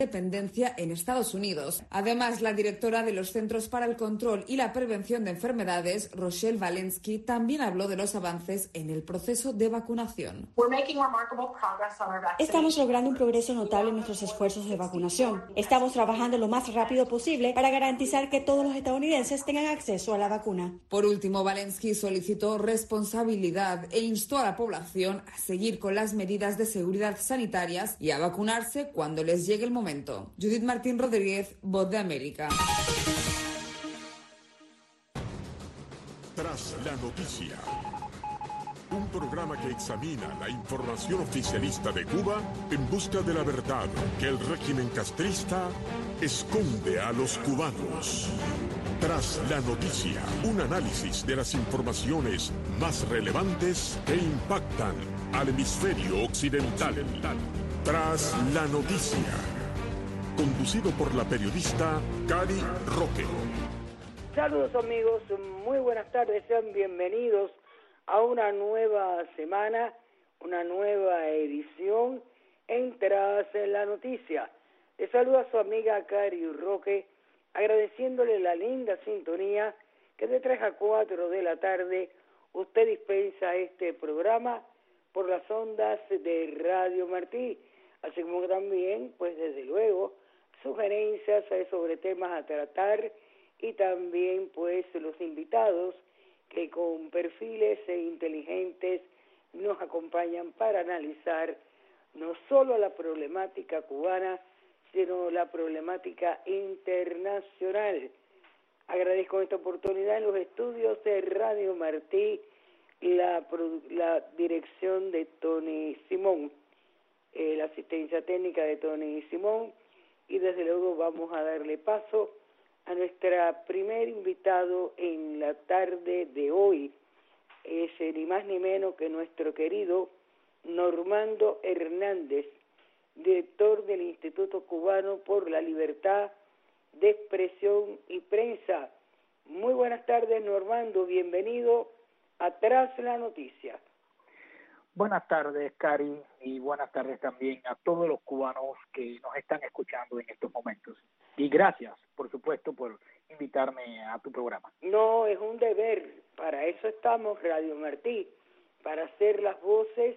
dependencia en Estados Unidos. Además, la directora de los Centros para el Control y la Prevención de Enfermedades, Rochelle Walensky, también habló de los avances en el proceso de vacunación. Estamos logrando un progreso notable en nuestros esfuerzos de vacunación. Estamos trabajando lo más rápido posible para garantizar que todos los estadounidenses tengan acceso a la vacuna. Por último, Walensky solicitó responsabilidad e instó a la población a seguir con las medidas de seguridad sanitarias y a vacunarse cuando les llegue el momento. Judith Martín Rodríguez, Voz de América. Tras la noticia, un programa que examina la información oficialista de Cuba en busca de la verdad que el régimen castrista esconde a los cubanos. Tras la noticia, un análisis de las informaciones más relevantes que impactan al hemisferio occidental. Tras la noticia, conducido por la periodista Cari Roque. Saludos amigos, muy buenas tardes, sean bienvenidos a una nueva semana, una nueva edición en Tras la Noticia. Les saluda su amiga Cari Roque, agradeciéndole la linda sintonía que de 3 a 4 de la tarde usted dispensa este programa por las ondas de Radio Martí, así como también, pues desde luego, sugerencias sobre temas a tratar y también pues los invitados que con perfiles inteligentes nos acompañan para analizar no solo la problemática cubana, sino la problemática internacional. Agradezco esta oportunidad en los estudios de Radio Martí, la dirección de Tony Simón, la asistencia técnica de Tony Simón, y desde luego vamos a darle paso a nuestra primer invitado en la tarde de hoy. Es ni más ni menos que nuestro querido Normando Hernández, director del Instituto Cubano por la Libertad de Expresión y Prensa. Muy buenas tardes, Normando, bienvenido a Tras la Noticia. Buenas tardes, Cari, y buenas tardes también a todos los cubanos que nos están escuchando en estos momentos. Y gracias, por supuesto, por invitarme a tu programa. No, es un deber, para eso estamos, Radio Martí, para hacer las voces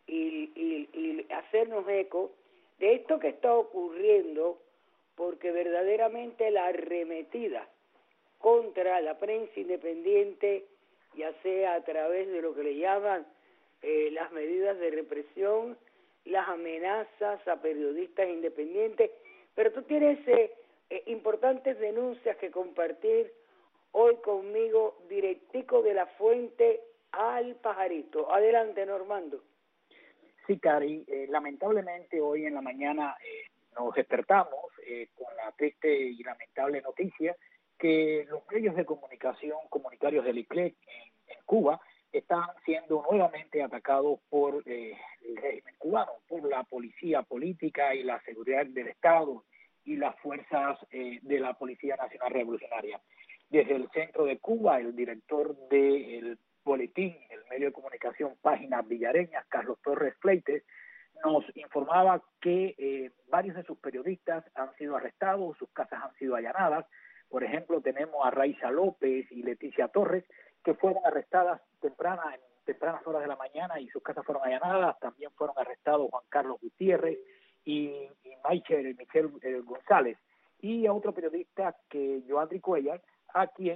y hacernos eco de esto que está ocurriendo, porque verdaderamente la arremetida contra la prensa independiente, ya sea a través de lo que le llaman las medidas de represión, las amenazas a periodistas independientes, pero tú tienes importantes denuncias que compartir hoy conmigo, directico de la fuente al pajarito. Adelante, Normando. Sí, Cari, lamentablemente hoy en la mañana nos despertamos con la triste y lamentable noticia que los medios de comunicación comunitarios del ICLEC en Cuba están siendo nuevamente atacados por el régimen cubano, por la policía política y la seguridad del Estado y las fuerzas de la Policía Nacional Revolucionaria. Desde el centro de Cuba, el director del boletín, el medio de comunicación Páginas Villareñas, Carlos Torres Fleites, nos informaba que varios de sus periodistas han sido arrestados, sus casas han sido allanadas. Por ejemplo, tenemos a Raiza López y Leticia Torres, que fueron arrestadas en tempranas horas de la mañana y sus casas fueron allanadas. También fueron arrestados Juan Carlos Gutiérrez y Michel González, y a otro periodista que Joandri Cuellar, a quien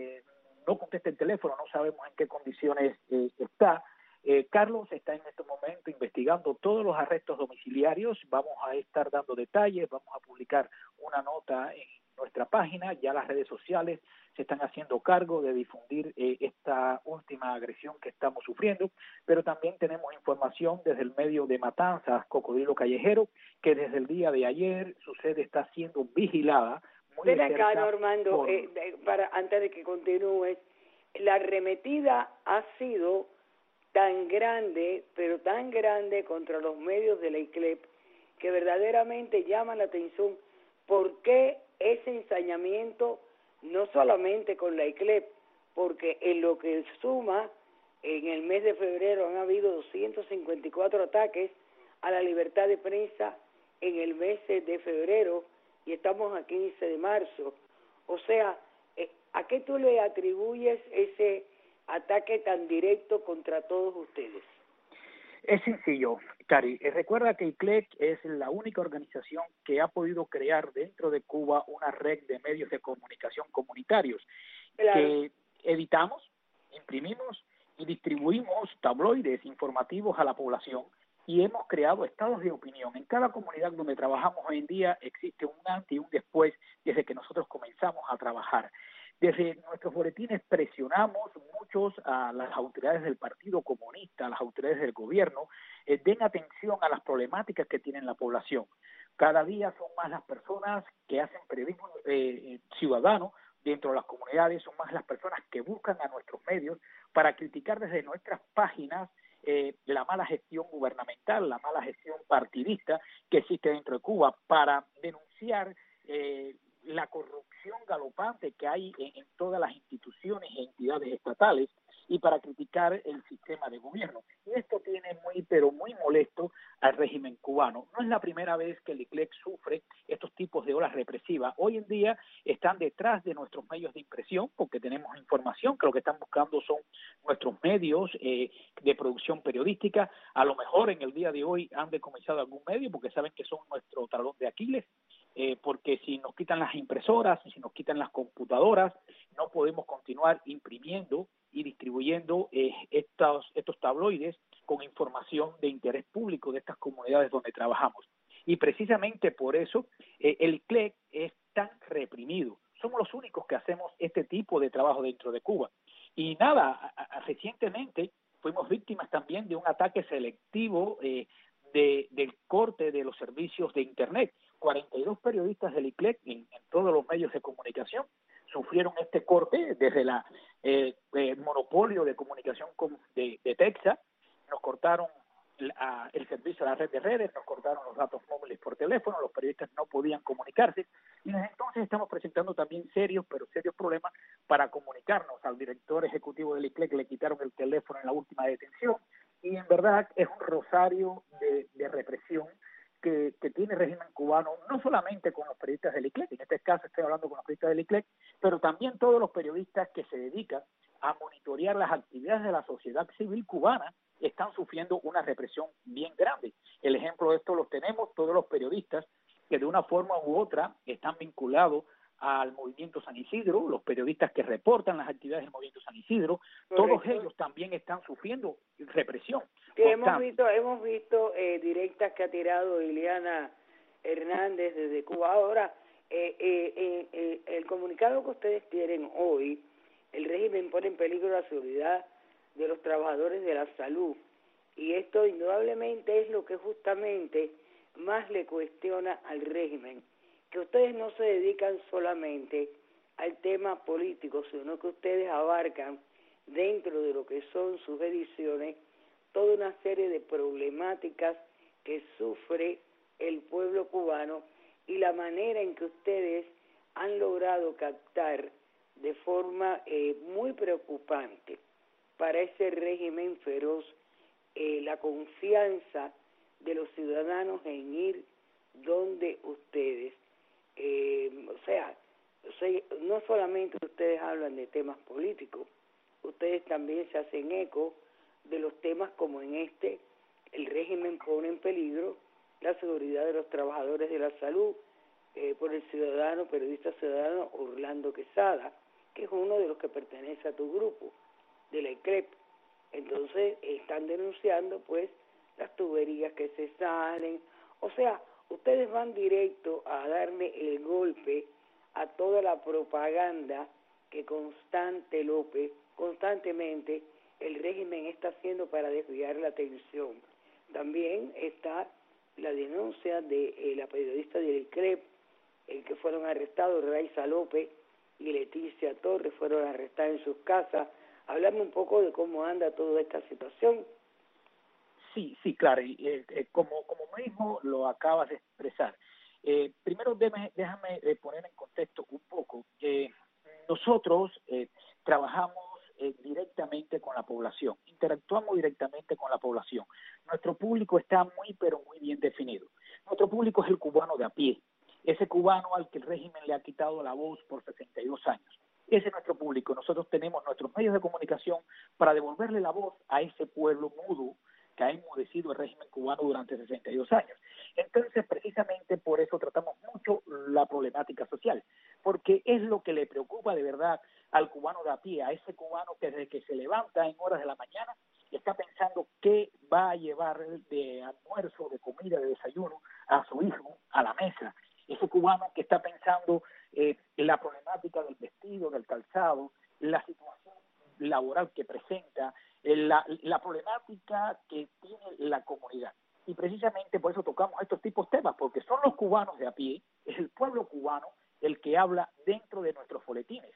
no contesta el teléfono, no sabemos en qué condiciones está. Carlos está en este momento investigando todos los arrestos domiciliarios. Vamos a estar dando detalles, vamos a publicar una nota en nuestra página. Ya las redes sociales se están haciendo cargo de difundir esta última agresión que estamos sufriendo, pero también tenemos información desde el medio de Matanzas, Cocodrilo Callejero, que desde el día de ayer su sede está siendo vigilada. Ven acá, Normando, antes de que continúes, la arremetida ha sido tan grande, pero tan grande contra los medios de la ICLEP, que verdaderamente llama la atención por qué ese ensañamiento, no solamente con la ICLEP, porque en lo que suma, en el mes de febrero han habido 254 ataques a la libertad de prensa en el mes de febrero y estamos a 15 de marzo. O sea, ¿a qué tú le atribuyes ese ataque tan directo contra todos ustedes? Es sencillo, Cari. Recuerda que ICLEC es la única organización que ha podido crear dentro de Cuba una red de medios de comunicación comunitarios, Claro. que editamos, imprimimos y distribuimos tabloides informativos a la población, y hemos creado estados de opinión. En cada comunidad donde trabajamos hoy en día existe un antes y un después desde que nosotros comenzamos a trabajar. Desde nuestros boletines presionamos muchos a las autoridades del Partido Comunista, a las autoridades del gobierno, den atención a las problemáticas que tiene la población. Cada día son más las personas que hacen periodismo ciudadano dentro de las comunidades, son más las personas que buscan a nuestros medios para criticar desde nuestras páginas la mala gestión gubernamental, la mala gestión partidista que existe dentro de Cuba, para denunciar la corrupción galopante que hay en todas las instituciones e entidades estatales, y para criticar el sistema de gobierno. Y esto tiene muy molesto al régimen cubano. No es la primera vez que el ICLEC sufre estos tipos de olas represivas. Hoy en día están detrás de nuestros medios de impresión porque tenemos información que lo que están buscando son nuestros medios de producción periodística. A lo mejor en el día de hoy han decomisado algún medio porque saben que son nuestro talón de Aquiles. Porque si nos quitan las impresoras, si nos quitan las computadoras, no podemos continuar imprimiendo y distribuyendo estos tabloides con información de interés público de estas comunidades donde trabajamos. Y precisamente por eso el ICLEC es tan reprimido. Somos los únicos que hacemos este tipo de trabajo dentro de Cuba. Y nada, recientemente fuimos víctimas también de un ataque selectivo del corte de los servicios de Internet. 42 periodistas del ICLEC en todos los medios de comunicación sufrieron este corte desde el monopolio de comunicación de Texas. Nos cortaron el servicio a la red de redes, nos cortaron los datos móviles por teléfono, los periodistas no podían comunicarse, y desde entonces estamos presentando también serios problemas para comunicarnos. Al director ejecutivo del ICLEC le quitaron el teléfono en la última detención, y en verdad es un rosario de represión que tiene el régimen cubano, no solamente con los periodistas del ICLEC, en este caso estoy hablando con los periodistas del ICLEC, pero también todos los periodistas que se dedican a monitorear las actividades de la sociedad civil cubana están sufriendo una represión bien grande. El ejemplo de esto lo tenemos todos los periodistas que de una forma u otra están vinculados al movimiento San Isidro, los periodistas que reportan las actividades del movimiento San Isidro. Correcto. Todos ellos también están sufriendo represión. Que hemos visto directas que ha tirado Ileana Hernández desde Cuba. Ahora, el comunicado que ustedes tienen hoy, el régimen pone en peligro la seguridad de los trabajadores de la salud, y esto indudablemente es lo que justamente más le cuestiona al régimen, que ustedes no se dedican solamente al tema político, sino que ustedes abarcan dentro de lo que son sus ediciones toda una serie de problemáticas que sufre el pueblo cubano, y la manera en que ustedes han logrado captar de forma muy preocupante para ese régimen feroz la confianza de los ciudadanos en ir donde ustedes. O sea, no solamente ustedes hablan de temas políticos, ustedes también se hacen eco de los temas como en este, el régimen pone en peligro la seguridad de los trabajadores de la salud, por el periodista ciudadano Orlando Quesada, que es uno de los que pertenece a tu grupo, de la ICLEP. Entonces están denunciando pues las tuberías que se salen. O sea, ustedes van directo a darle el golpe a toda la propaganda que constantemente el régimen está haciendo para desviar la atención. También está la denuncia de la periodista del ICLEP, que fueron arrestados, Raiza López y Leticia Torres, fueron arrestadas en sus casas. Háblame un poco de cómo anda toda esta situación. Sí, claro, y como mismo lo acabas de expresar. Primero déjame poner en contexto un poco. Nosotros trabajamos directamente con la población, interactuamos directamente con la población. Nuestro público está muy bien definido. Nuestro público es el cubano de a pie, ese cubano al que el régimen le ha quitado la voz por 62 años. Ese es nuestro público. Nosotros tenemos nuestros medios de comunicación para devolverle la voz a ese pueblo mudo que ha enmudecido el régimen cubano durante 62 años. Entonces, precisamente por eso tratamos mucho la problemática social, porque es lo que le preocupa de verdad al cubano de a pie, a ese cubano que desde que se levanta en horas de la mañana está pensando qué va a llevar de almuerzo, de comida, de desayuno a su hijo a la mesa. Ese cubano que está pensando en la problemática del vestido, del calzado, la situación laboral que presenta, la problemática que tiene la comunidad. Y precisamente por eso tocamos estos tipos de temas, porque son los cubanos de a pie, es el pueblo cubano el que habla dentro de nuestros boletines.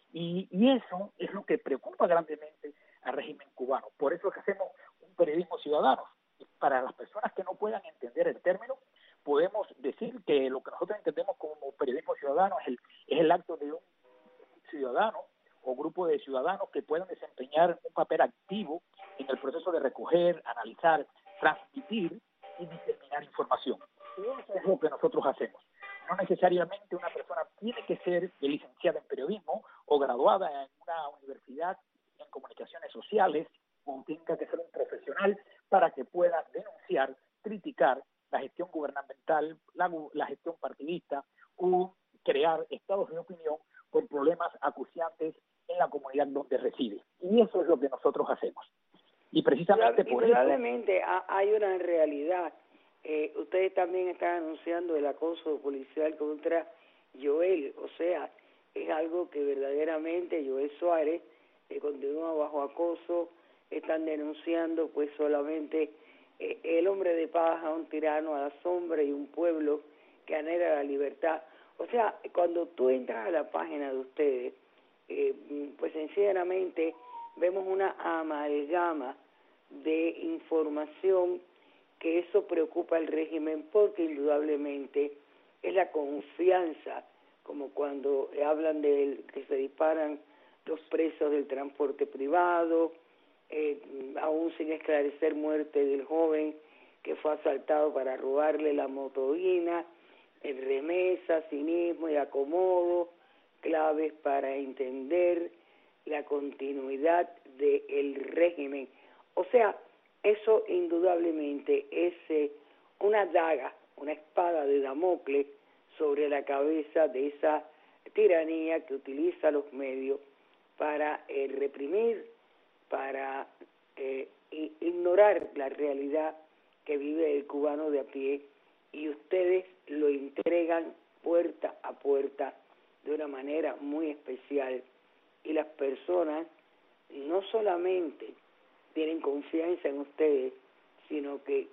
Y eso es lo que preocupa grandemente al régimen cubano. Por eso es que hacemos un periodismo ciudadano. Y para las personas que no puedan entender el término, podemos decir que lo que nosotros entendemos como periodismo ciudadano es el acto de un ciudadano o grupo de ciudadanos que puedan desempeñar un papel activo en el proceso de recoger, analizar, transmitir y diseminar información. Y eso es lo que nosotros hacemos. No necesariamente una persona tiene que ser licenciada en periodismo o graduada en una universidad en comunicaciones sociales o tenga que ser un profesional para que pueda denunciar, criticar la gestión gubernamental, la gestión partidista o crear estados de opinión por problemas acuciantes en la comunidad donde reside. Y eso es lo que nosotros hacemos. Y precisamente por eso... Probablemente hay una realidad. Ustedes también están anunciando el acoso policial contra Joel. O sea, es algo que verdaderamente Joel Suárez continúa bajo acoso. Están denunciando pues solamente el hombre de paja, un tirano a la sombra y un pueblo que anhela la libertad. O sea, cuando tú entras a la página de ustedes, pues sinceramente vemos una amalgama de información que eso preocupa al régimen porque indudablemente es la confianza, como cuando hablan de que se disparan los presos del transporte privado, aún sin esclarecer muerte del joven que fue asaltado para robarle la motoguina, remesa, cinismo y acomodo, claves para entender la continuidad del régimen. O sea, eso indudablemente es una daga, una espada de Damocles sobre la cabeza de esa tiranía que utiliza los medios para reprimir, para ignorar la realidad que vive el cubano de a pie, y ustedes lo entregan puerta a puerta de una manera muy especial, y las personas no solamente tienen confianza en ustedes, sino que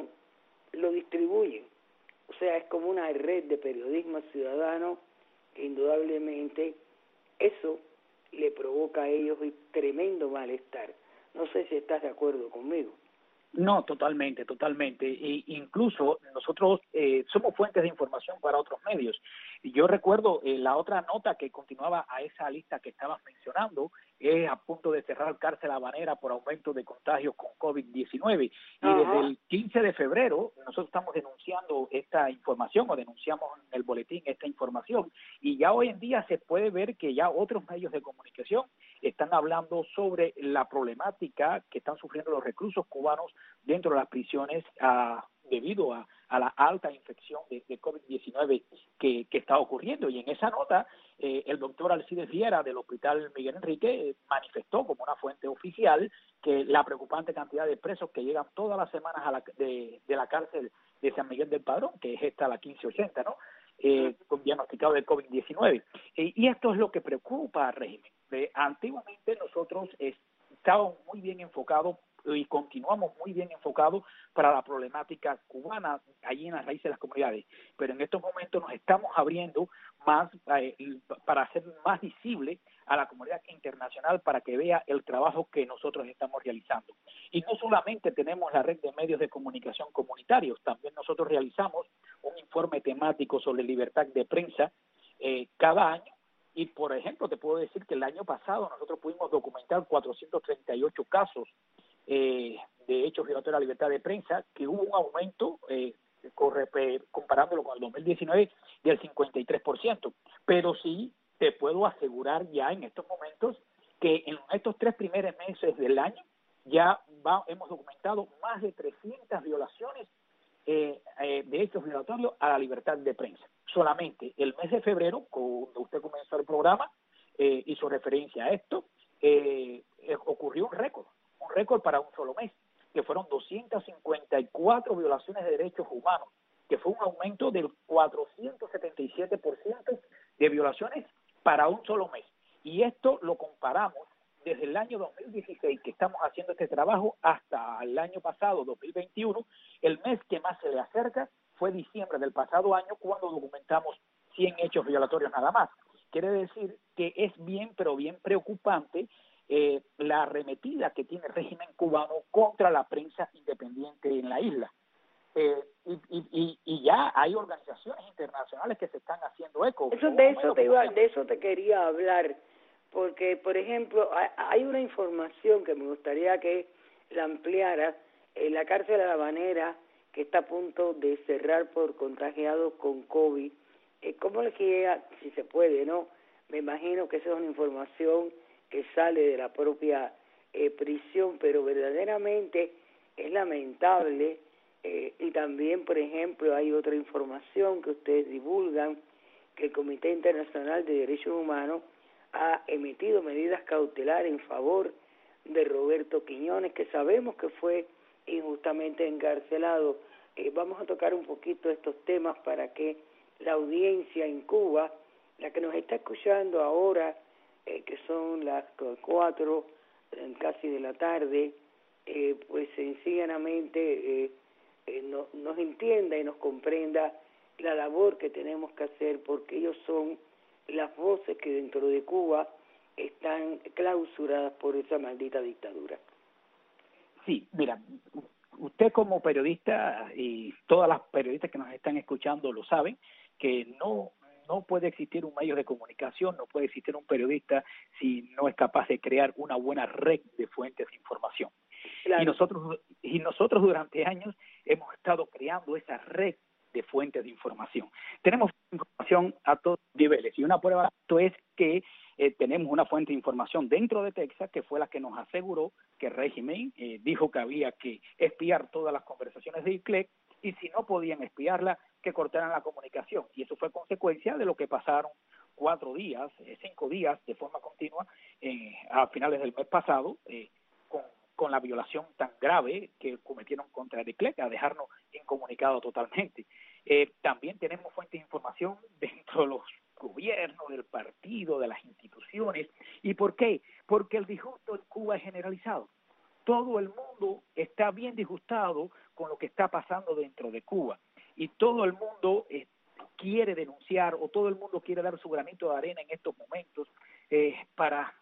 lo distribuyen. O sea, es como una red de periodismo ciudadano que indudablemente eso le provoca a ellos un tremendo malestar. No sé si estás de acuerdo conmigo. No, totalmente. E incluso nosotros somos fuentes de información para otros medios. Y yo recuerdo la otra nota que continuaba a esa lista que estabas mencionando, es a punto de cerrar cárcel habanera por aumento de contagios con COVID-19. Y desde el 15 de febrero nosotros estamos denunciando esta información, o denunciamos en el boletín esta información, y ya hoy en día se puede ver que ya otros medios de comunicación están hablando sobre la problemática que están sufriendo los reclusos cubanos dentro de las prisiones debido a la alta infección de COVID-19 que está ocurriendo. Y en esa nota, el doctor Alcides Viera del Hospital Miguel Enrique manifestó como una fuente oficial que la preocupante cantidad de presos que llegan todas las semanas de la cárcel de San Miguel del Padrón, que es esta la 1580, ¿no? Con diagnosticado de COVID-19. Y esto es lo que preocupa al régimen. Antiguamente nosotros estábamos muy bien enfocados y continuamos muy bien enfocados para la problemática cubana allí en las raíces de las comunidades, pero en estos momentos nos estamos abriendo más para hacer más visible a la comunidad internacional para que vea el trabajo que nosotros estamos realizando. Y no solamente tenemos la red de medios de comunicación comunitarios, también nosotros realizamos un informe temático sobre libertad de prensa cada año. Y, por ejemplo, te puedo decir que el año pasado nosotros pudimos documentar 438 casos de hechos violatorios a la libertad de prensa, que hubo un aumento comparándolo con el 2019, del 53%. Pero sí te puedo asegurar ya en estos momentos que en estos 3 primeros meses del año ya hemos documentado más de 300 violaciones de hechos violatorios a la libertad de prensa. Solamente el mes de febrero, cuando usted comenzó el programa, hizo referencia a esto, ocurrió un récord para un solo mes, que fueron 254 violaciones de derechos humanos, que fue un aumento del 477% de violaciones para un solo mes. Y esto lo comparamos desde el año 2016, que estamos haciendo este trabajo, hasta el año pasado, 2021, el mes que más se le acerca fue diciembre del pasado año, cuando documentamos 100 hechos violatorios nada más. Quiere decir que es bien, pero bien preocupante la arremetida que tiene el régimen cubano contra la prensa independiente en la isla. Y ya hay organizaciones internacionales que se están haciendo eco. De eso te quería hablar, porque, por ejemplo, hay una información que me gustaría que la ampliara. En la cárcel de La Habanera, que está a punto de cerrar por contagiados con COVID, ¿cómo le queda, si se puede, no? Me imagino que esa es una información que sale de la propia prisión, pero verdaderamente es lamentable. Y también, por ejemplo, hay otra información que ustedes divulgan, que el Comité Internacional de Derechos Humanos ha emitido medidas cautelares en favor de Roberto Quiñones, que sabemos que fue injustamente encarcelado. Vamos a tocar un poquito estos temas para que la audiencia en Cuba, la que nos está escuchando ahora, que son las 4 casi de la tarde, pues sencillamente nos entienda y nos comprenda la labor que tenemos que hacer, porque ellos son las voces que dentro de Cuba están clausuradas por esa maldita dictadura. Sí, mira, usted como periodista y todas las periodistas que nos están escuchando lo saben, que no puede existir un medio de comunicación, no puede existir un periodista si no es capaz de crear una buena red de fuentes de información. Claro. Y nosotros durante años hemos estado creando esa red de fuentes de información. Tenemos información a todos los niveles, y una prueba de esto es que tenemos una fuente de información dentro de Texas, que fue la que nos aseguró que el régimen dijo que había que espiar todas las conversaciones de ICLEC, y si no podían espiarla, que cortaran la comunicación. Y eso fue consecuencia de lo que pasaron 5 días de forma continua a finales del mes pasado, con la violación tan grave que cometieron contra el ICLEC, a dejarnos incomunicados totalmente. También tenemos fuentes de información dentro de los gobiernos, del partido, de las instituciones. ¿Y por qué? Porque el disgusto en Cuba es generalizado. Todo el mundo está bien disgustado con lo que está pasando dentro de Cuba, y todo el mundo quiere denunciar, o todo el mundo quiere dar su granito de arena en estos momentos para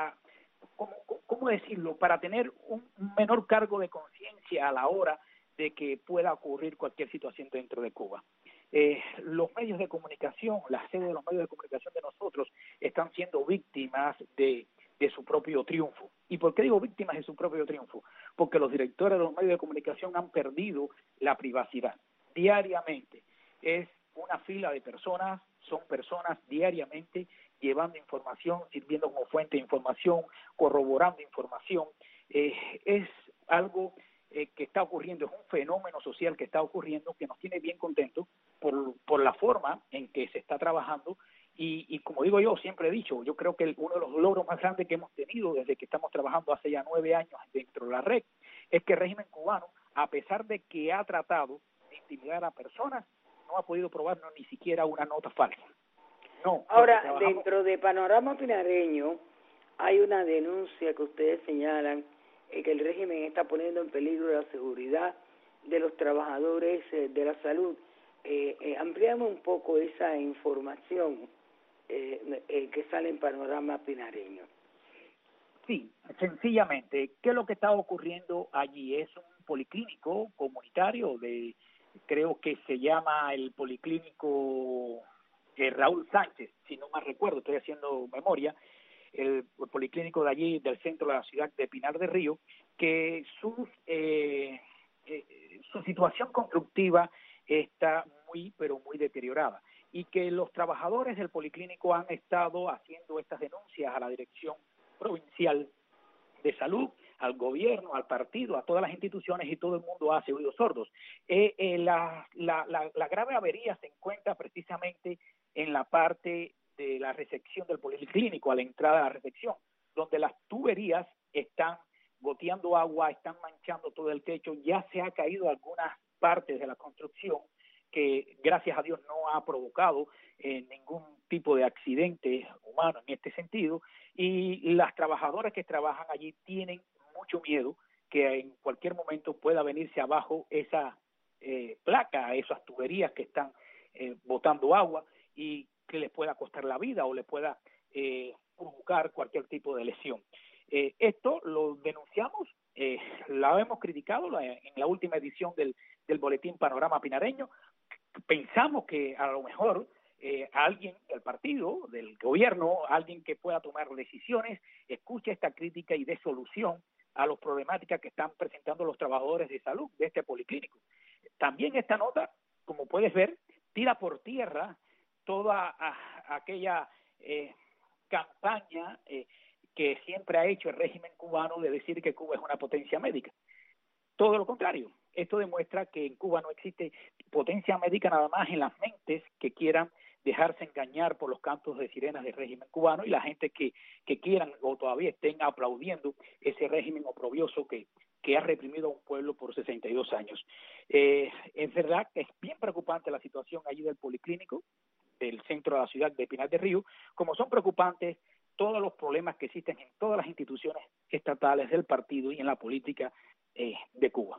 ¿cómo decirlo? Para tener un menor cargo de conciencia a la hora de que pueda ocurrir cualquier situación dentro de Cuba. Los medios de comunicación, la sede de los medios de comunicación de nosotros, están siendo víctimas de su propio triunfo. ¿Y por qué digo víctimas de su propio triunfo? Porque los directores de los medios de comunicación han perdido la privacidad. Diariamente es una fila de personas, son personas diariamente llevando información, sirviendo como fuente de información, corroborando información. Es algo que está ocurriendo, es un fenómeno social que está ocurriendo, que nos tiene bien contentos por la forma en que se está trabajando. Y como digo yo, siempre he dicho, yo creo que uno de los logros más grandes que hemos tenido desde que estamos trabajando hace ya 9 años dentro de la red es que el régimen cubano, a pesar de que ha tratado de intimidar a personas, no ha podido probarnos ni siquiera una nota falsa. No. Ahora, dentro de Panorama Pinareño hay una denuncia que ustedes señalan que el régimen está poniendo en peligro la seguridad de los trabajadores de la salud. Ampliamos un poco esa información que sale en Panorama Pinareño. Sí, sencillamente, ¿qué es lo que está ocurriendo allí? Es un policlínico comunitario creo que se llama el Policlínico Raúl Sánchez, si no mal recuerdo, estoy haciendo memoria, el policlínico de allí, del centro de la ciudad de Pinar del Río, que su situación constructiva está muy, pero muy deteriorada, y que los trabajadores del policlínico han estado haciendo estas denuncias a la Dirección Provincial de Salud, al gobierno, al partido, a todas las instituciones, y todo el mundo hace oídos sordos. La grave avería se encuentra precisamente en la parte de la recepción del policlínico, a la entrada de la recepción, donde las tuberías están goteando agua, están manchando todo el techo, ya se ha caído algunas partes de la construcción que gracias a Dios no ha provocado ningún tipo de accidente humano en este sentido, y las trabajadoras que trabajan allí tienen mucho miedo que en cualquier momento pueda venirse abajo esa placa, esas tuberías que están botando agua, y que les pueda costar la vida o les pueda provocar cualquier tipo de lesión. Esto lo denunciamos, la hemos criticado en la última edición del Boletín Panorama Pinareño. Pensamos que a lo mejor alguien del partido, del gobierno, alguien que pueda tomar decisiones, escuche esta crítica y dé solución a las problemáticas que están presentando los trabajadores de salud de este policlínico. También esta nota, como puedes ver, tira por tierra toda aquella campaña que siempre ha hecho el régimen cubano de decir que Cuba es una potencia médica. Todo lo contrario, esto demuestra que en Cuba no existe potencia médica nada más en las mentes que quieran dejarse engañar por los cantos de sirenas del régimen cubano, y la gente que quieran o todavía estén aplaudiendo ese régimen oprobioso que ha reprimido a un pueblo por 62 años. Es verdad que es bien preocupante la situación allí del policlínico, del centro de la ciudad de Pinar del Río, como son preocupantes todos los problemas que existen en todas las instituciones estatales del partido y en la política de Cuba.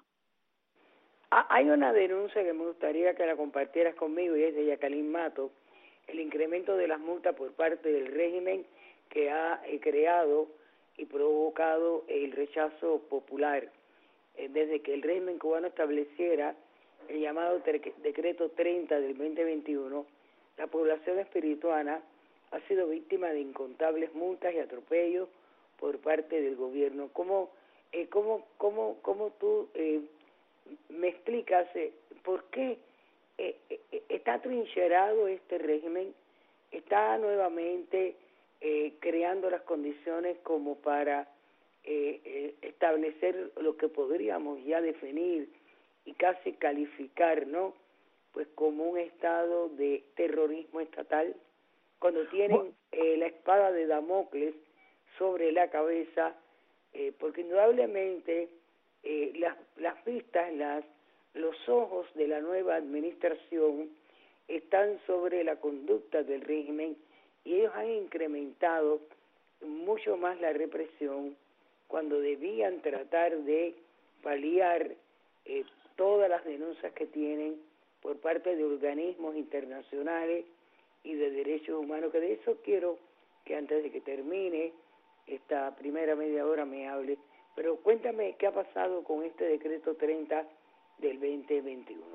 Hay una denuncia que me gustaría que la compartieras conmigo, y es de Jacqueline Mato, el incremento de las multas por parte del régimen que ha creado y provocado el rechazo popular. Desde que el régimen cubano estableciera el llamado Decreto 30 del 2021, la población espirituana ha sido víctima de incontables multas y atropellos por parte del gobierno. ¿Cómo tú me explicas por qué está trincherado este régimen, está nuevamente creando las condiciones como para establecer lo que podríamos ya definir y casi calificar, ¿no?, pues como un estado de terrorismo estatal, cuando tienen la espada de Damocles sobre la cabeza, porque indudablemente las vistas, los ojos de la nueva administración están sobre la conducta del régimen, y ellos han incrementado mucho más la represión cuando debían tratar de paliar todas las denuncias que tienen por parte de organismos internacionales y de derechos humanos, que de eso quiero que antes de que termine esta primera media hora me hable. Pero cuéntame qué ha pasado con este decreto 30 del 2021.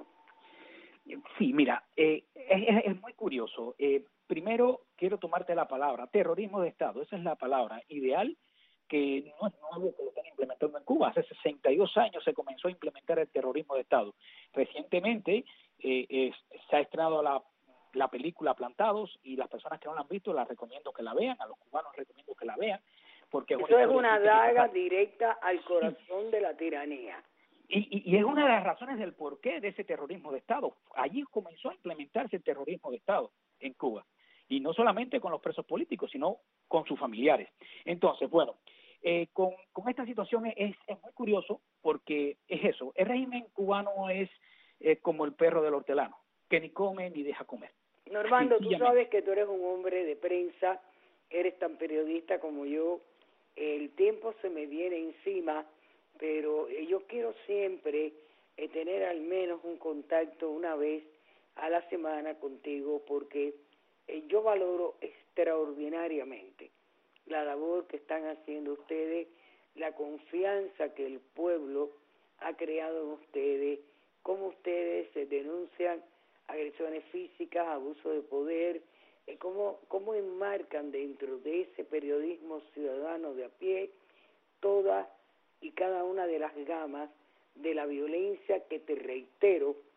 Sí, mira, es muy curioso. Primero quiero tomarte la palabra, terrorismo de Estado, esa es la palabra ideal, que no es nuevo que lo están implementando en Cuba. Hace 62 años se comenzó a implementar el terrorismo de Estado. Recientemente se ha estrenado la película Plantados, y las personas que no la han visto las recomiendo que la vean, a los cubanos recomiendo que la vean, porque eso es una daga directa al corazón de la tiranía. Y es una de las razones del porqué de ese terrorismo de Estado. Allí comenzó a implementarse el terrorismo de Estado en Cuba, y no solamente con los presos políticos, sino con sus familiares. Entonces, bueno, con esta situación es muy curioso, porque es eso, el régimen cubano es como el perro del hortelano, que ni come ni deja comer. Normando, tú sabes que tú eres un hombre de prensa, eres tan periodista como yo, el tiempo se me viene encima, pero yo quiero siempre tener al menos un contacto una vez a la semana contigo, porque yo valoro extraordinariamente la labor que están haciendo ustedes, la confianza que el pueblo ha creado en ustedes, cómo ustedes denuncian agresiones físicas, abuso de poder, cómo enmarcan dentro de ese periodismo ciudadano de a pie todas y cada una de las gamas de la violencia que, te reitero,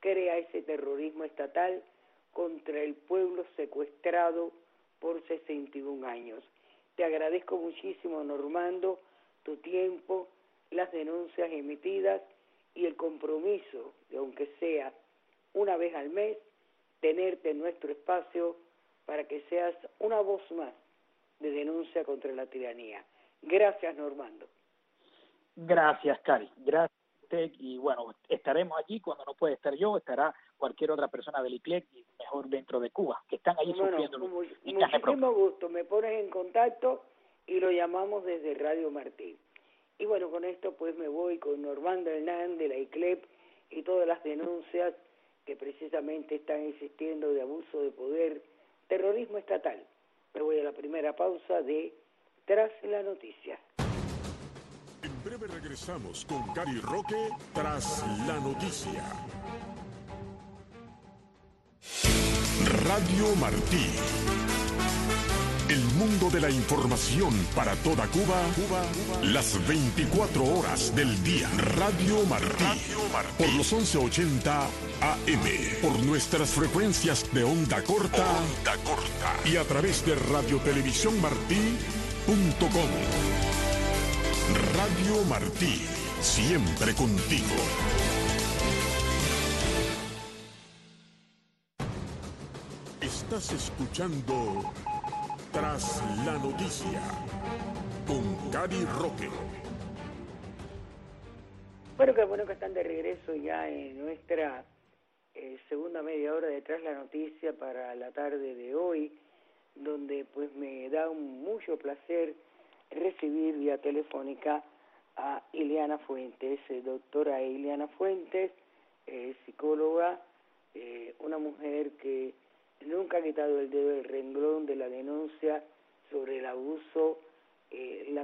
crea ese terrorismo estatal contra el pueblo secuestrado por 61 años. Te agradezco muchísimo, Normando, tu tiempo, las denuncias emitidas y el compromiso de, aunque sea una vez al mes, tenerte en nuestro espacio para que seas una voz más de denuncia contra la tiranía. Gracias, Normando. Gracias, Cari. Gracias a usted. Y bueno, estaremos allí. Cuando no puede estar yo, estará cualquier otra persona del ICLEC, y mejor dentro de Cuba, que están allí sufriendo. Muchísimo gusto. Me pones en contacto y lo llamamos desde Radio Martín. Y bueno, con esto pues me voy con Normando Hernán de la ICLEP y todas las denuncias que precisamente están existiendo de abuso de poder, terrorismo estatal. Me voy a la primera pausa de Tras la Noticia. En breve regresamos con Cari Roque Tras la Noticia. Radio Martí. El mundo de la información para toda Cuba, las 24 horas del día. Radio Martí. Por los 1180 AM. Por nuestras frecuencias de onda corta. Y a través de radiotelevisiónmartí.com. Radio Martí. Siempre contigo. Estás escuchando Tras la Noticia con Cari Roque. Bueno, qué bueno que están de regreso ya en nuestra segunda media hora de Tras la Noticia para la tarde de hoy, donde pues me da mucho placer recibir vía telefónica a Ileana Fuentes, doctora Ileana Fuentes, psicóloga, una mujer que nunca ha quitado el dedo del renglón de la denuncia sobre el abuso, el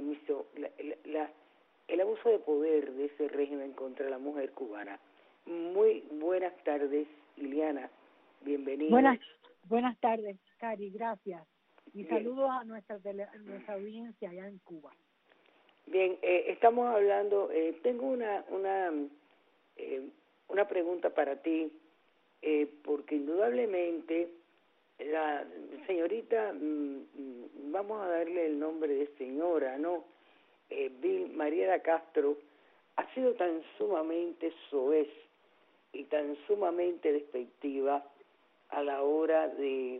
abuso de poder de ese régimen contra la mujer cubana. Muy buenas tardes, Ileana, bienvenida. Buenas tardes, Cari, gracias. Y Bien. saludos a nuestra audiencia allá en Cuba. Bien, estamos hablando, tengo una pregunta para ti, porque indudablemente la señorita, vamos a darle el nombre de señora, ¿no? Mariela Castro ha sido tan sumamente soez y tan sumamente despectiva a la hora de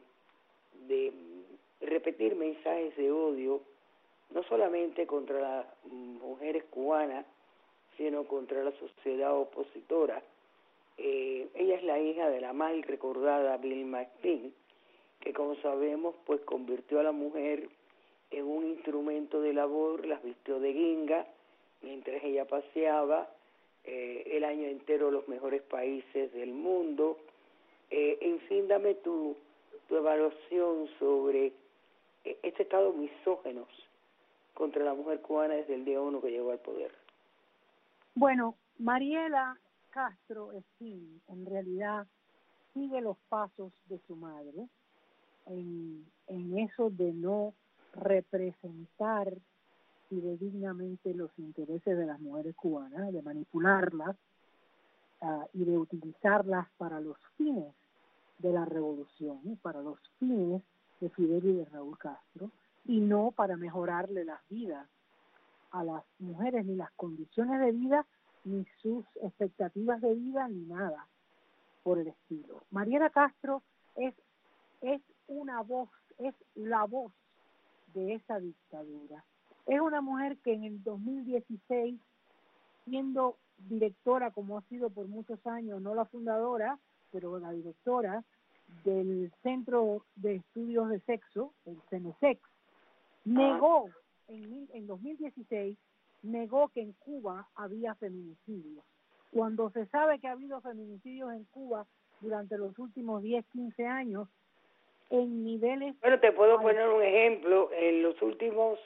repetir mensajes de odio, no solamente contra las mujeres cubanas, sino contra la sociedad opositora. Ella es la hija de la mal recordada Vilma Espín, que como sabemos pues convirtió a la mujer en un instrumento de labor, las vistió de guinga mientras ella paseaba el año entero los mejores países del mundo. En fin, dame tu evaluación sobre este estado misógeno contra la mujer cubana desde el día 1 que llegó al poder. Bueno, Mariela Castro Espín en realidad sigue los pasos de su madre en eso de no representar fidedignamente los intereses de las mujeres cubanas, de manipularlas y de utilizarlas para los fines de la revolución, para los fines de Fidel y de Raúl Castro, y no para mejorarle las vidas a las mujeres, ni las condiciones de vida, ni sus expectativas de vida, ni nada por el estilo. Mariela Castro es una voz, es la voz de esa dictadura. Es una mujer que en el 2016, siendo directora, como ha sido por muchos años, no la fundadora, pero la directora del Centro de Estudios de Sexo, el CENESEX, negó, en 2016, negó que en Cuba había feminicidios. Cuando se sabe que ha habido feminicidios en Cuba durante los últimos 10, 15 años, en niveles... Bueno, te puedo poner un ejemplo. En los últimos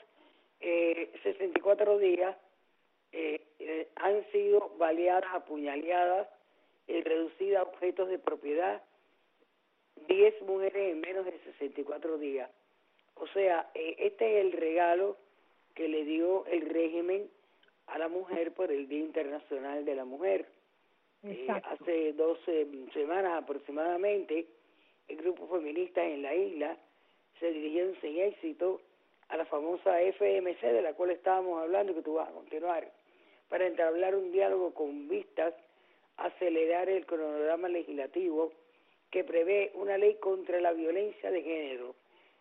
64 días han sido baleadas, apuñaleadas, reducidas a objetos de propiedad 10 mujeres en menos de 64 días. O sea, este es el regalo que le dio el régimen a la mujer por el Día Internacional de la Mujer. Hace 12 semanas aproximadamente, el grupo feminista en la isla se dirigieron sin éxito a la famosa FMC, de la cual estábamos hablando y que tú vas a continuar, para entablar un diálogo con vistas a acelerar el cronograma legislativo que prevé una ley contra la violencia de género.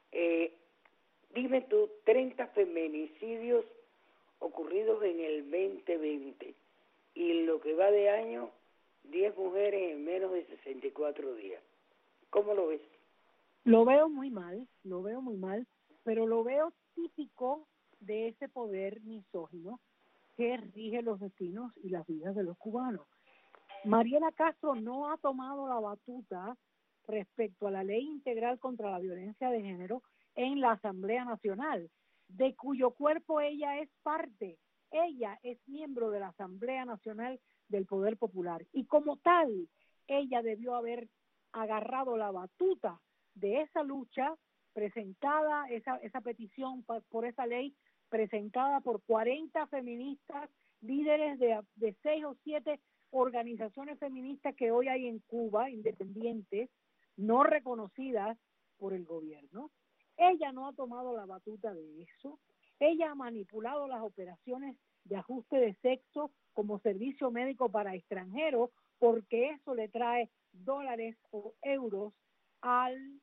Dime tú, 30 feminicidios ocurridos en el 2020 y en lo que va de año, 10 mujeres en menos de 64 días. ¿Cómo lo ves? Lo veo muy mal, pero lo veo típico de ese poder misógino que rige los destinos y las vidas de los cubanos. Mariela Castro no ha tomado la batuta respecto a la Ley Integral contra la Violencia de Género en la Asamblea Nacional, de cuyo cuerpo ella es parte. Ella es miembro de la Asamblea Nacional del Poder Popular y como tal, ella debió haber agarrado la batuta de esa lucha presentada, esa petición por esa ley presentada por 40 feministas, líderes de 6 o 7 organizaciones feministas que hoy hay en Cuba, independientes, no reconocidas por el gobierno. Ella no ha tomado la batuta de eso. Ella ha manipulado las operaciones de ajuste de sexo como servicio médico para extranjeros porque eso le trae dólares o euros al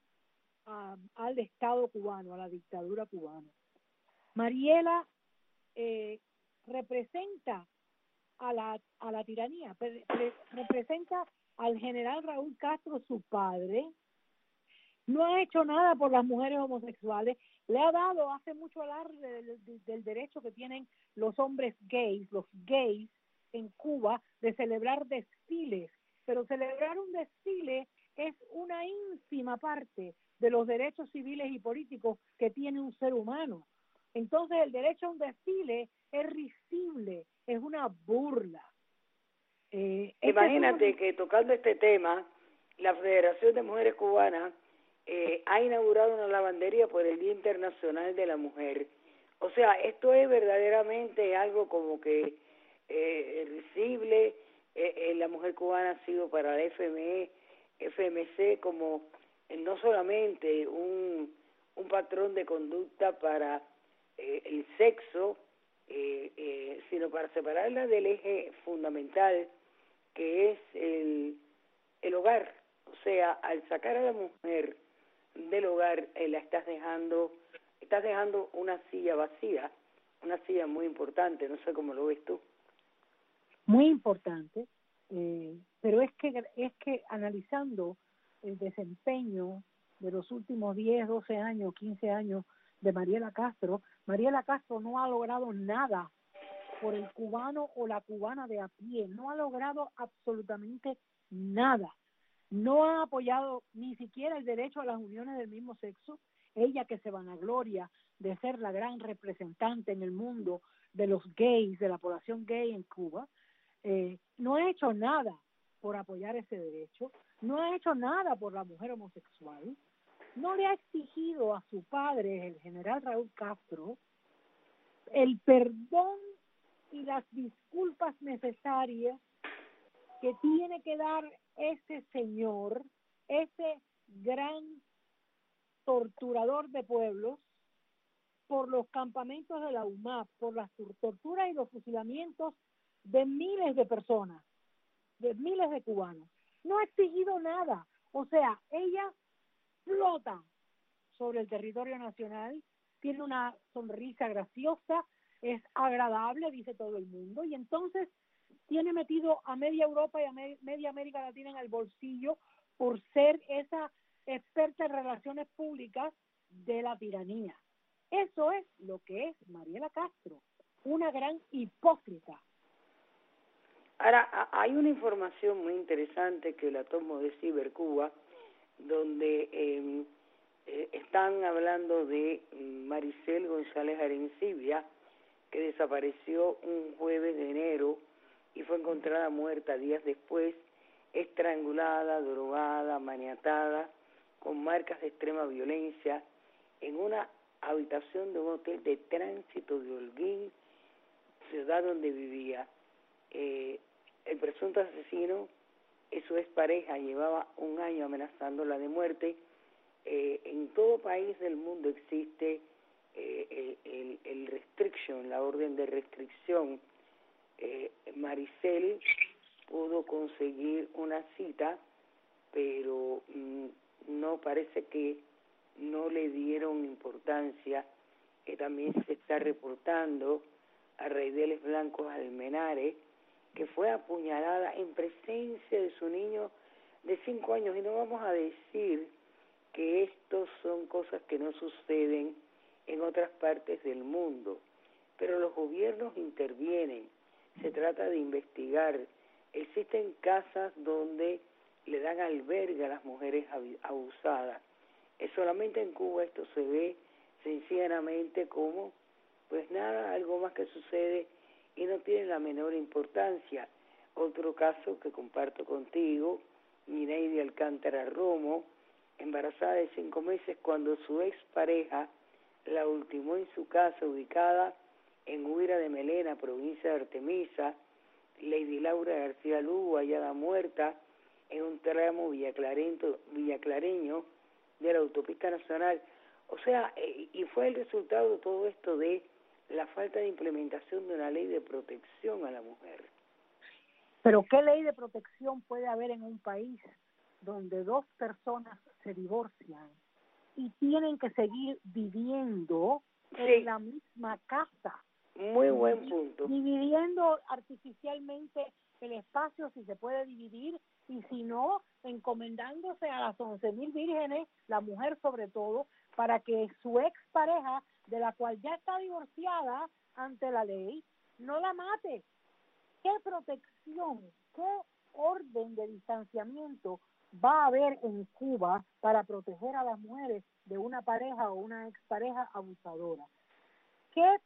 Estado cubano, a la dictadura cubana. Mariela representa a la tiranía, representa al general Raúl Castro, su padre. No ha hecho nada por las mujeres homosexuales, le ha dado, hace mucho alarde del derecho que tienen los hombres gays, los gays en Cuba, de celebrar desfiles, pero celebrar un desfile es una ínfima parte de los derechos civiles y políticos que tiene un ser humano. Entonces el derecho a un desfile es risible, es una burla. Imagínate que tocando este tema, la Federación de Mujeres Cubanas ha inaugurado una lavandería por el Día Internacional de la Mujer. O sea, esto es verdaderamente algo como que risible. La mujer cubana ha sido para la FMC como no solamente un patrón de conducta para el sexo, sino para separarla del eje fundamental que es el hogar. O sea, al sacar a la mujer del hogar, la estás dejando una silla vacía, una silla muy importante. No sé cómo lo ves tú. Muy importante, pero es que analizando el desempeño de los últimos 10, 12 años, 15 años de Mariela Castro no ha logrado nada por el cubano o la cubana de a pie, no ha logrado absolutamente nada. No ha apoyado ni siquiera el derecho a las uniones del mismo sexo, ella que se vanagloria de ser la gran representante en el mundo de los gays, de la población gay en Cuba, no ha hecho nada por apoyar ese derecho, no ha hecho nada por la mujer homosexual, no le ha exigido a su padre, el general Raúl Castro, el perdón y las disculpas necesarias que tiene que dar ese señor, ese gran torturador de pueblos, por los campamentos de la UMAP, por las torturas y los fusilamientos de miles de personas, de miles de cubanos. No ha exigido nada. O sea, ella flota sobre el territorio nacional, tiene una sonrisa graciosa, es agradable, dice todo el mundo, y entonces tiene metido a media Europa y a media América Latina en el bolsillo por ser esa experta en relaciones públicas de la tiranía. Eso es lo que es Mariela Castro, una gran hipócrita. Ahora, hay una información muy interesante que la tomo de Cibercuba, donde están hablando de Maricel González Arencibia, que desapareció un jueves de enero y fue encontrada muerta días después, estrangulada, drogada, maniatada, con marcas de extrema violencia, en una habitación de un hotel de tránsito de Holguín, ciudad donde vivía. el presunto asesino y su expareja llevaba un año amenazándola de muerte. En todo país del mundo existe el restriction, la orden de restricción. Maricel pudo conseguir una cita, pero no parece que no le dieron importancia. También se está reportando a Raideles Blancos Almenares, que fue apuñalada en presencia de su niño de 5 años. Y no vamos a decir que estos son cosas que no suceden en otras partes del mundo, pero los gobiernos intervienen, se trata de investigar. Existen casas donde le dan albergue a las mujeres abusadas. Solamente en Cuba esto se ve sencillamente como, pues nada, algo más que sucede y no tiene la menor importancia. Otro caso que comparto contigo, Mineidi Alcántara Romo, embarazada de 5 meses cuando su expareja la ultimó en su casa ubicada en Huira de Melena, provincia de Artemisa. Lady Laura García Lugo, hallada muerta en un tramo villaclareño de la autopista nacional. O sea, y fue el resultado de todo esto de la falta de implementación de una ley de protección a la mujer. Pero ¿qué ley de protección puede haber en un país donde 2 personas se divorcian y tienen que seguir viviendo en la misma casa? Muy buen punto. Dividiendo artificialmente el espacio, si se puede dividir, y si no, encomendándose a las 11,000 vírgenes, la mujer sobre todo, para que su expareja, de la cual ya está divorciada ante la ley, no la mate. ¿Qué protección, qué orden de distanciamiento va a haber en Cuba para proteger a las mujeres de una pareja o una expareja abusadora? ¿Qué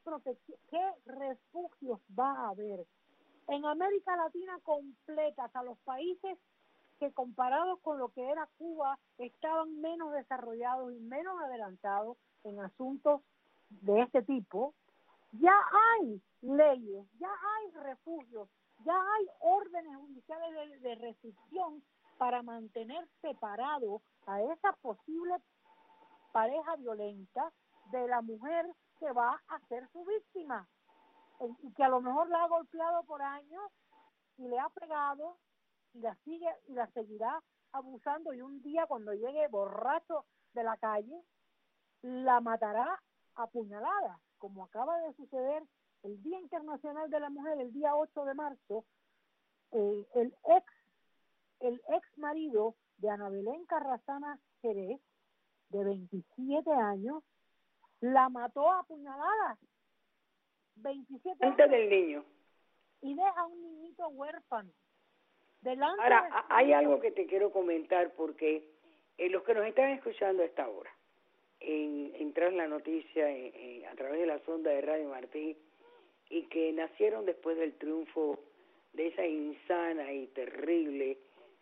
refugios va a haber? En América Latina completa, hasta los países que comparados con lo que era Cuba estaban menos desarrollados y menos adelantados en asuntos de este tipo, ya hay leyes, ya hay refugios, ya hay órdenes judiciales de restricción para mantener separado a esa posible pareja violenta de la mujer que va a ser su víctima y que a lo mejor la ha golpeado por años y le ha pegado y la sigue y la seguirá abusando, y un día cuando llegue borracho de la calle la matará a puñaladas, como acaba de suceder el Día Internacional de la Mujer, el día 8 de marzo. El ex marido de Ana Belén Carrasana Jerez, de 27 años, la mató a puñaladas. 27 años. Antes del niño. Y deja a un niñito huérfano. Ahora, hay algo que te quiero comentar, porque los que nos están escuchando a esta hora, entrar en la noticia a través de la sonda de Radio Martí, y que nacieron después del triunfo de esa insana y terrible,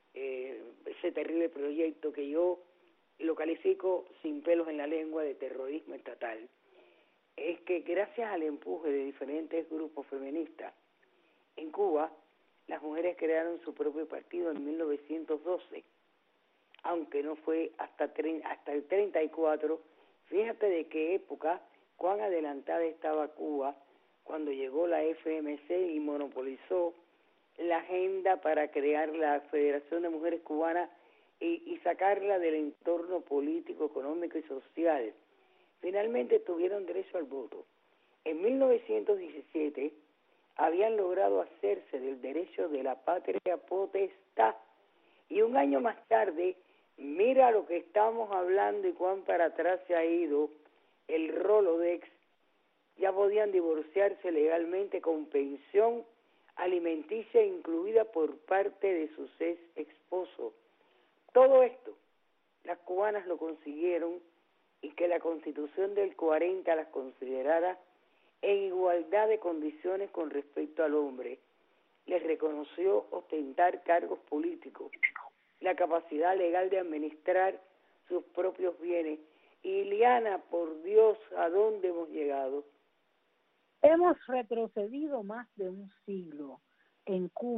ese terrible proyecto que yo lo califico sin pelos en la lengua de terrorismo estatal, es que gracias al empuje de diferentes grupos feministas en Cuba, las mujeres crearon su propio partido en 1912, aunque no fue hasta el 34. Fíjate de qué época, cuán adelantada estaba Cuba cuando llegó la FMC y monopolizó la agenda para crear la Federación de Mujeres Cubanas y sacarla del entorno político, económico y social. Finalmente tuvieron derecho al voto. En 1917 habían logrado hacerse del derecho de la patria potestad, y un año más tarde, mira lo que estamos hablando y cuán para atrás se ha ido el Rolodex, ya podían divorciarse legalmente con pensión alimenticia incluida por parte de sus ex esposos. Todo esto, las cubanas lo consiguieron, y que la Constitución del 40 las considerara en igualdad de condiciones con respecto al hombre. Les reconoció ostentar cargos políticos, la capacidad legal de administrar sus propios bienes. Y Ileana, por Dios, ¿a dónde hemos llegado? Hemos retrocedido más de un siglo en Cuba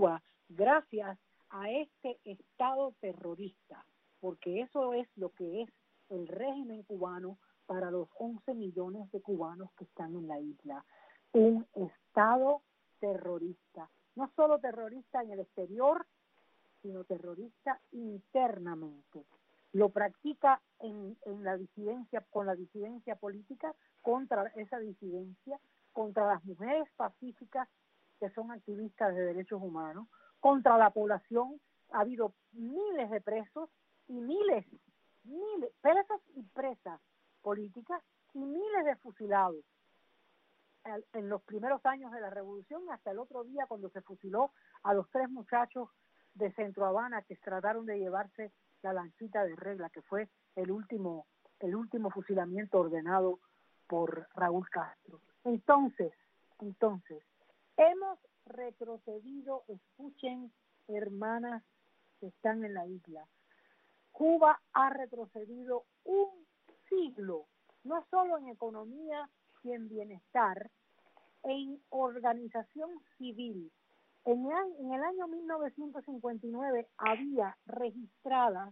gracias a este Estado terrorista, porque eso es lo que es el régimen cubano para los 11 millones de cubanos que están en la isla. Un Estado terrorista, no solo terrorista en el exterior, sino terrorista internamente. Lo practica en la disidencia, con la disidencia política, contra esa disidencia, contra las mujeres pacíficas que son activistas de derechos humanos, contra la población. Ha habido miles de presos y miles, presos y presas políticas y miles de fusilados en los primeros años de la revolución, hasta el otro día cuando se fusiló a los 3 muchachos de Centro Habana que trataron de llevarse la lanchita de regla, que fue el último fusilamiento ordenado por Raúl Castro. Entonces, hemos retrocedido, escuchen, hermanas que están en la isla, Cuba ha retrocedido un siglo, no solo en economía y en bienestar, en organización civil. En el año 1959 había registradas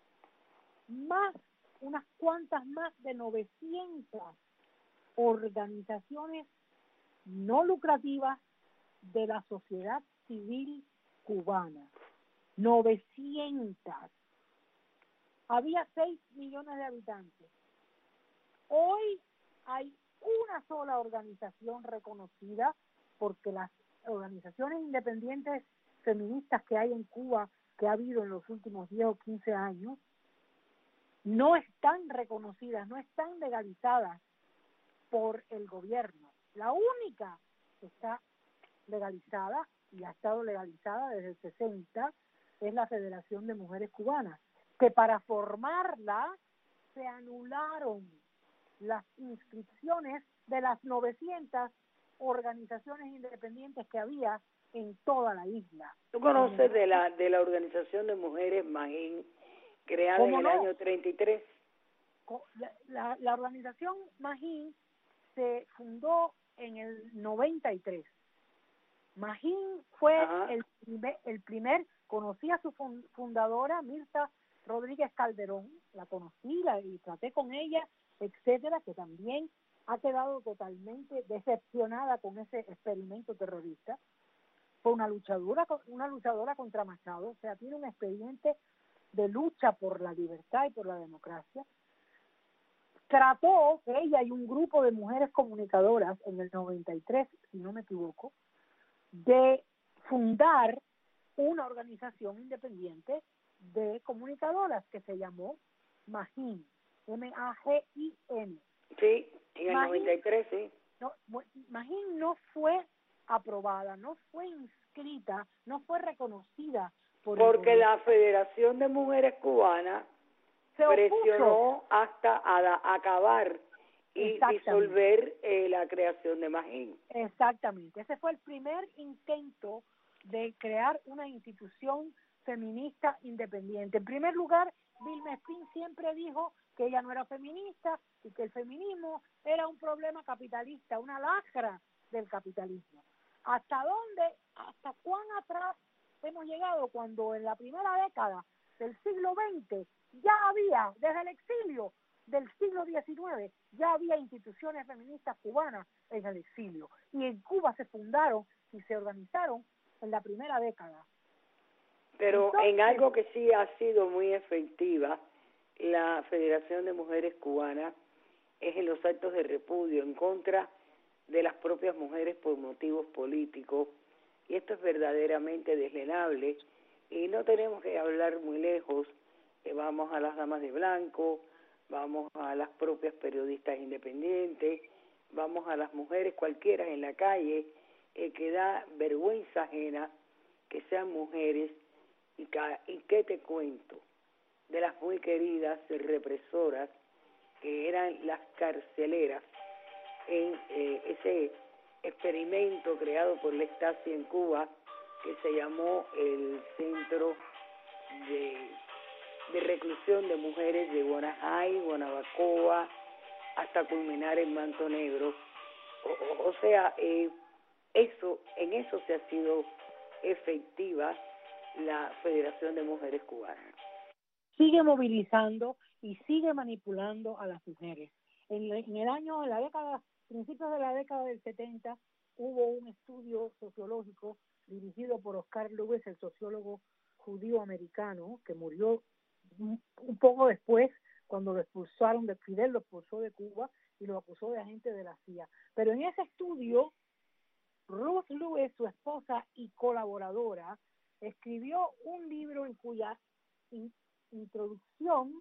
unas cuantas más de 900 organizaciones no lucrativas de la sociedad civil cubana. 900. Había 6 millones de habitantes. Hoy hay una sola organización reconocida, porque las organizaciones independientes feministas que hay en Cuba, que ha habido en los últimos 10 o 15 años, no están reconocidas, no están legalizadas por el gobierno. La única que está legalizada y ha estado legalizada desde el 60 es la Federación de Mujeres Cubanas, que para formarla se anularon las inscripciones de las 900 organizaciones independientes que había en toda la isla. ¿Tú conoces de la Organización de Mujeres Magín, creada en el año 33? La organización Magín se fundó en el 93. Magín fue el primer, conocí a su fundadora, Mirta Rodríguez Calderón, la conocí y traté con ella, etcétera, que también ha quedado totalmente decepcionada con ese experimento terrorista. Fue una luchadora contra Machado, o sea, tiene un expediente de lucha por la libertad y por la democracia. Trató, ella y un grupo de mujeres comunicadoras en el 93, si no me equivoco, de fundar una organización independiente de comunicadoras que se llamó Magín, M-A-G-I-N. Sí, en el 93, sí. No, Magín no fue aprobada, no fue inscrita, no fue reconocida porque la Federación de Mujeres Cubanas presionó hasta acabar y disolver la creación de Magín. Exactamente, ese fue el primer intento de crear una institución feminista independiente. En primer lugar, Vilma Espín siempre dijo que ella no era feminista y que el feminismo era un problema capitalista, una lacra del capitalismo. ¿Hasta cuán atrás hemos llegado cuando en la primera década del siglo XX ya había, desde el exilio del siglo XIX, ya había instituciones feministas cubanas en el exilio? Y en Cuba se fundaron y se organizaron en la primera década. Pero entonces, en algo que sí ha sido muy efectiva, la Federación de Mujeres Cubanas es en los actos de repudio en contra de las propias mujeres por motivos políticos, y esto es verdaderamente deslenable, y no tenemos que hablar muy lejos, vamos a las damas de blanco, vamos a las propias periodistas independientes, vamos a las mujeres cualquiera en la calle, que da vergüenza ajena que sean mujeres. ¿Y qué te cuento? De las muy queridas represoras que eran las carceleras en ese experimento creado por la Stasi en Cuba, que se llamó el Centro de Reclusión de Mujeres de Guanajay, Guanabacoa, hasta culminar en Manto Negro. O sea, en eso se ha sido efectiva la Federación de Mujeres Cubanas? Sigue movilizando y sigue manipulando a las mujeres. Principios de la década del 70, hubo un estudio sociológico dirigido por Oscar Lewis, el sociólogo judío americano, que murió un poco después, cuando Fidel lo expulsó de Cuba y lo acusó de agente de la CIA. Pero en ese estudio, Ruth Lewis, su esposa y colaboradora, escribió un libro en cuya introducción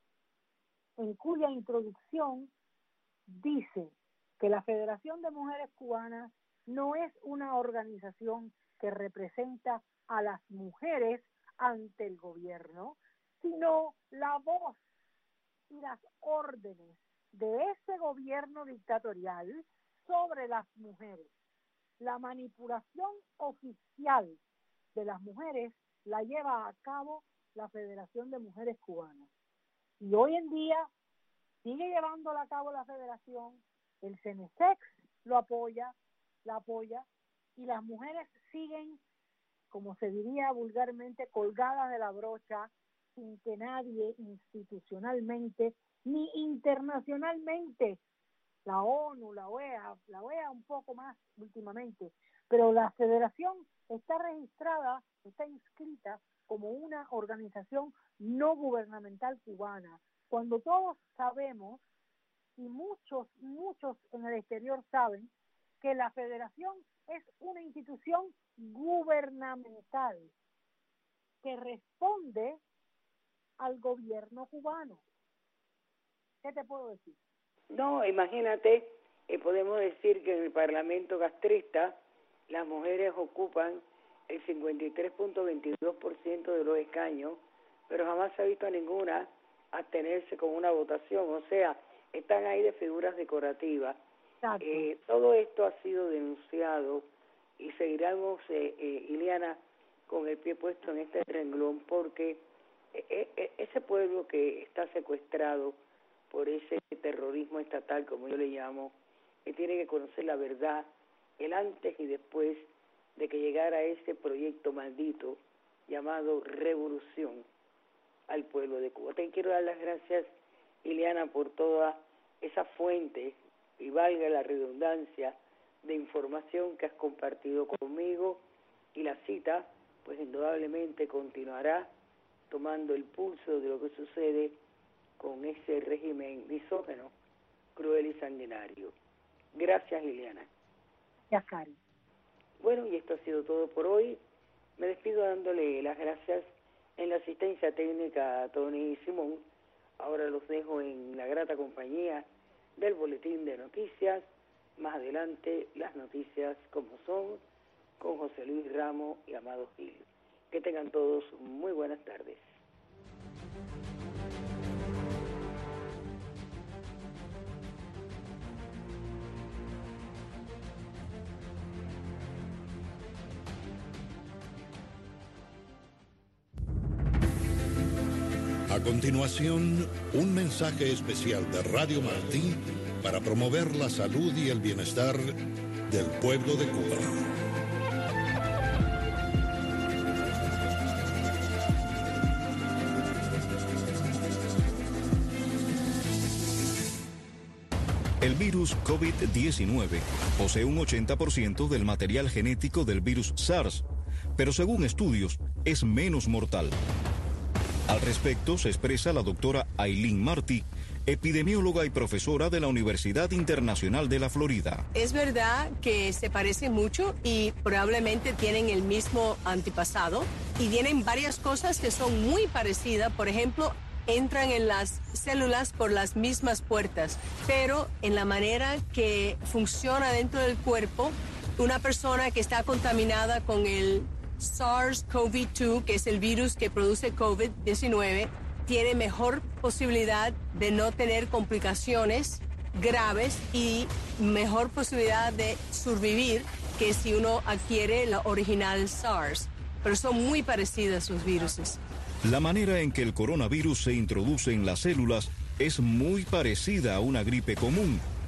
dice que la Federación de Mujeres Cubanas no es una organización que representa a las mujeres ante el gobierno, sino la voz y las órdenes de ese gobierno dictatorial sobre las mujeres. La manipulación oficial de las mujeres la lleva a cabo la Federación de Mujeres Cubanas. Y hoy en día sigue llevándola a cabo la Federación, el CENESEX la apoya, y las mujeres siguen, como se diría vulgarmente, colgadas de la brocha, sin que nadie institucionalmente ni internacionalmente, la ONU, la OEA un poco más últimamente, pero la Federación está registrada, está inscrita como una organización no gubernamental cubana, cuando todos sabemos, y muchos en el exterior saben, que la Federación es una institución gubernamental que responde al gobierno cubano. ¿Qué te puedo decir? No, imagínate, podemos decir que en el Parlamento castrista las mujeres ocupan el 53.22% de los escaños, pero jamás se ha visto a ninguna abstenerse con una votación, o sea, están ahí de figuras decorativas. Todo esto ha sido denunciado y seguiremos, Ileana, con el pie puesto en este renglón, porque ese pueblo que está secuestrado por ese terrorismo estatal, como yo le llamo, que tiene que conocer la verdad, el antes y después de que llegara ese proyecto maldito llamado revolución al pueblo de Cuba. Te quiero dar las gracias, Ileana, por toda esa fuente, y valga la redundancia, de información que has compartido conmigo, y la cita, pues indudablemente continuará tomando el pulso de lo que sucede con ese régimen misógino, cruel y sanguinario. Gracias, Ileana. Gracias, Cari. Bueno, y esto ha sido todo por hoy. Me despido dándole las gracias en la asistencia técnica a Tony Simón. Ahora los dejo en la grata compañía del Boletín de Noticias. Más adelante, las noticias como son, con José Luis Ramos y Amado Gil. Que tengan todos muy buenas tardes. A continuación, un mensaje especial de Radio Martí para promover la salud y el bienestar del pueblo de Cuba. El virus COVID-19 posee un 80% del material genético del virus SARS, pero según estudios es menos mortal. Al respecto se expresa la doctora Aileen Martí, epidemióloga y profesora de la Universidad Internacional de la Florida. Es verdad que se parecen mucho y probablemente tienen el mismo antepasado y tienen varias cosas que son muy parecidas. Por ejemplo, entran en las células por las mismas puertas, pero en la manera que funciona dentro del cuerpo, una persona que está contaminada con el SARS-CoV-2, que es el virus que produce COVID-19, tiene mejor posibilidad de no tener complicaciones graves y mejor posibilidad de sobrevivir que si uno adquiere la original SARS. Pero son muy parecidas sus viruses. La manera en que el coronavirus se introduce en las células es muy parecida a una gripe común,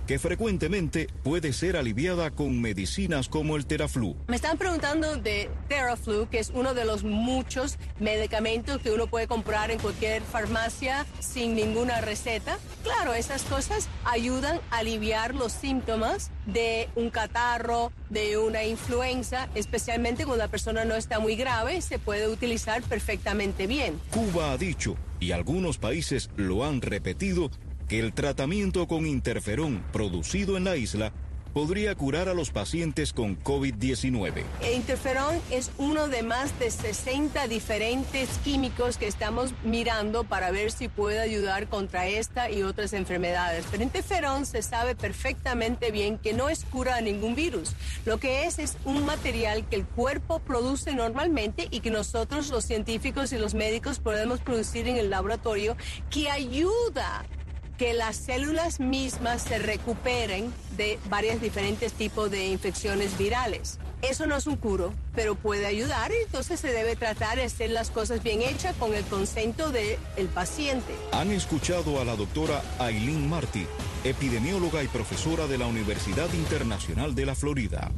que frecuentemente puede ser aliviada con medicinas como el Theraflu. Me están preguntando de Theraflu, que es uno de los muchos medicamentos que uno puede comprar en cualquier farmacia sin ninguna receta. Claro, esas cosas ayudan a aliviar los síntomas de un catarro, de una influenza, especialmente cuando la persona no está muy grave, se puede utilizar perfectamente bien. Cuba ha dicho, y algunos países lo han repetido, que el tratamiento con interferón producido en la isla podría curar a los pacientes con COVID-19. El interferón es uno de más de 60 diferentes químicos que estamos mirando para ver si puede ayudar contra esta y otras enfermedades. Pero interferón se sabe perfectamente bien que no es cura a ningún virus. Lo que es un material que el cuerpo produce normalmente y que nosotros, los científicos y los médicos, podemos producir en el laboratorio, que ayuda que las células mismas se recuperen de varios diferentes tipos de infecciones virales. Eso no es un curo, pero puede ayudar, y entonces se debe tratar de hacer las cosas bien hechas con el consento del paciente. Han escuchado a la doctora Aileen Martí, epidemióloga y profesora de la Universidad Internacional de la Florida.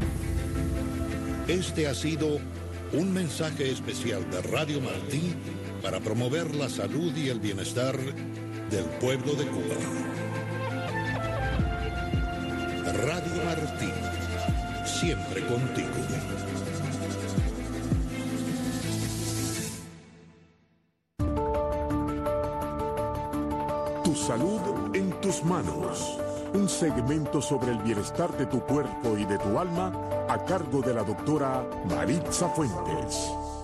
Este ha sido un mensaje especial de Radio Martí para promover la salud y el bienestar del pueblo de Cuba. Radio Martí, siempre contigo. Tu salud en tus manos. Un segmento sobre el bienestar de tu cuerpo y de tu alma a cargo de la doctora Maritza Fuentes.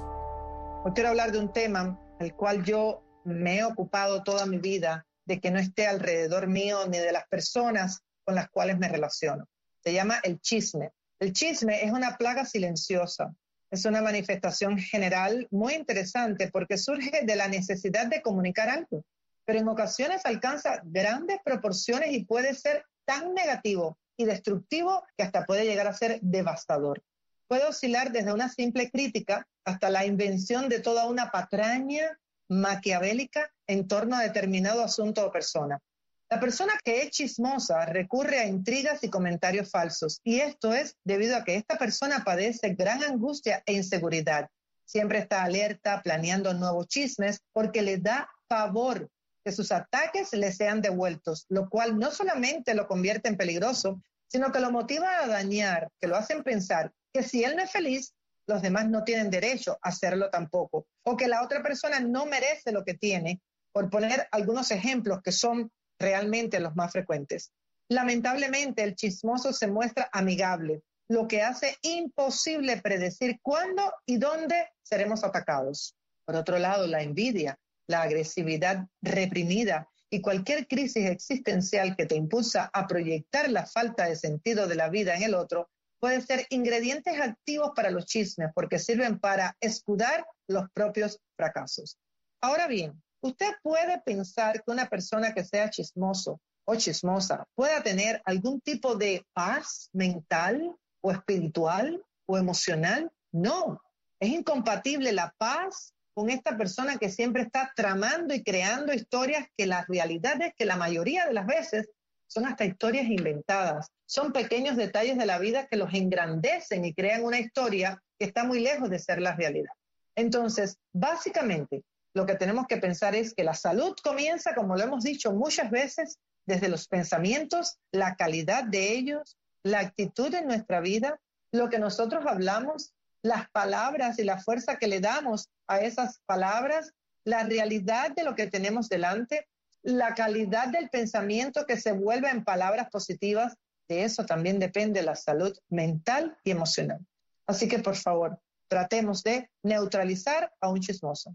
Hoy quiero hablar de un tema el cual yo me he ocupado toda mi vida de que no esté alrededor mío ni de las personas con las cuales me relaciono. Se llama el chisme. El chisme es una plaga silenciosa. Es una manifestación general muy interesante porque surge de la necesidad de comunicar algo, pero en ocasiones alcanza grandes proporciones y puede ser tan negativo y destructivo que hasta puede llegar a ser devastador. Puede oscilar desde una simple crítica hasta la invención de toda una patraña maquiavélica en torno a determinado asunto o persona. La persona que es chismosa recurre a intrigas y comentarios falsos, y esto es debido a que esta persona padece gran angustia e inseguridad. Siempre está alerta, planeando nuevos chismes, porque le da pavor que sus ataques le sean devueltos, lo cual no solamente lo convierte en peligroso, sino que lo motiva a dañar, que lo hacen pensar que si él no es feliz, los demás no tienen derecho a hacerlo tampoco, o que la otra persona no merece lo que tiene, por poner algunos ejemplos que son realmente los más frecuentes. Lamentablemente, el chismoso se muestra amigable, lo que hace imposible predecir cuándo y dónde seremos atacados. Por otro lado, la envidia, la agresividad reprimida y cualquier crisis existencial que te impulsa a proyectar la falta de sentido de la vida en el otro pueden ser ingredientes activos para los chismes porque sirven para escudar los propios fracasos. Ahora bien, usted puede pensar que una persona que sea chismoso o chismosa pueda tener algún tipo de paz mental o espiritual o emocional. No, es incompatible la paz con esta persona que siempre está tramando y creando historias que la realidad es que la mayoría de las veces son hasta historias inventadas. Son pequeños detalles de la vida que los engrandecen y crean una historia que está muy lejos de ser la realidad. Entonces, básicamente, lo que tenemos que pensar es que la salud comienza, como lo hemos dicho muchas veces, desde los pensamientos, la calidad de ellos, la actitud en nuestra vida, lo que nosotros hablamos, las palabras y la fuerza que le damos a esas palabras, la realidad de lo que tenemos delante, la calidad del pensamiento que se vuelve en palabras positivas. De eso también depende la salud mental y emocional. Así que, por favor, tratemos de neutralizar a un chismoso.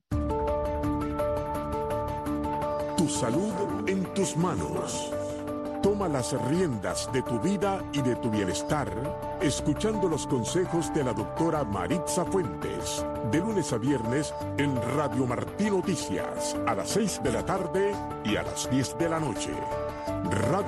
Tu salud en tus manos. Toma las riendas de tu vida y de tu bienestar, escuchando los consejos de la doctora Maritza Fuentes, de lunes a viernes en Radio Martí Noticias, a las 6 de la tarde y a las 10 de la noche. Radio